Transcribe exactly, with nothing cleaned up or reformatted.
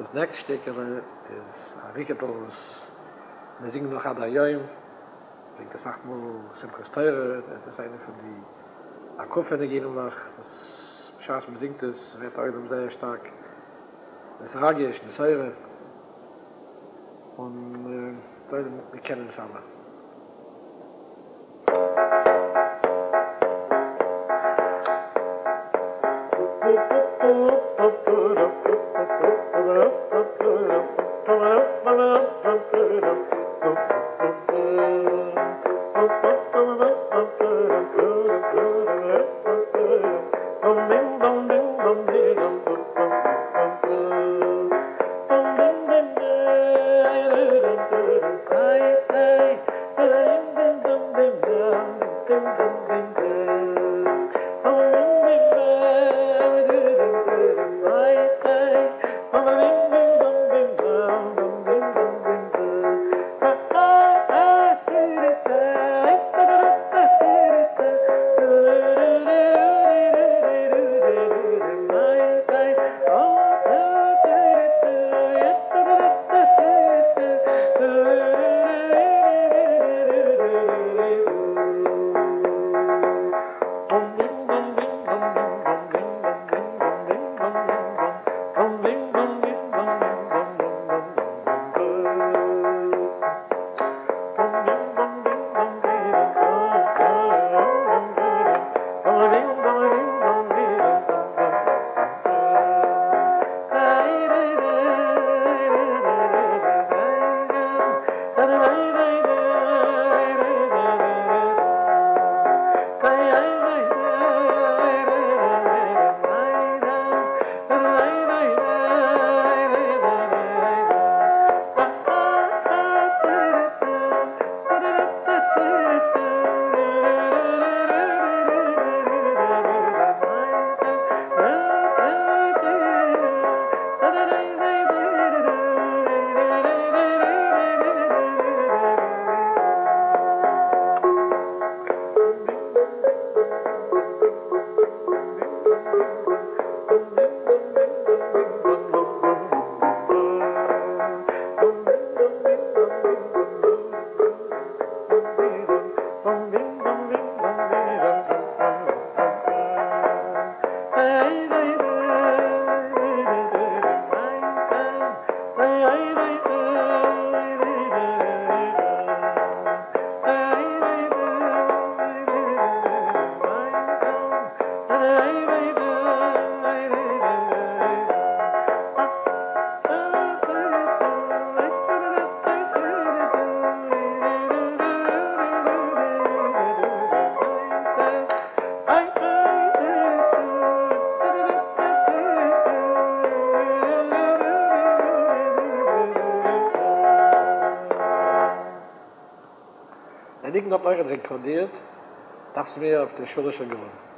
Das nächste Stück ist ein Riketel, wir singen noch an der Joim. Ich denke, das sagt mal, Simchas Teure, das ist eine von die Akkufen, gehen noch. Das Schaß, man singt es, wird auch sehr stark. Das Ragisch, das Säure. Und äh, wir kennen es alle. Wenn ich noch euch rekordiert, darfst du mir auf der Schule schon gewonnen.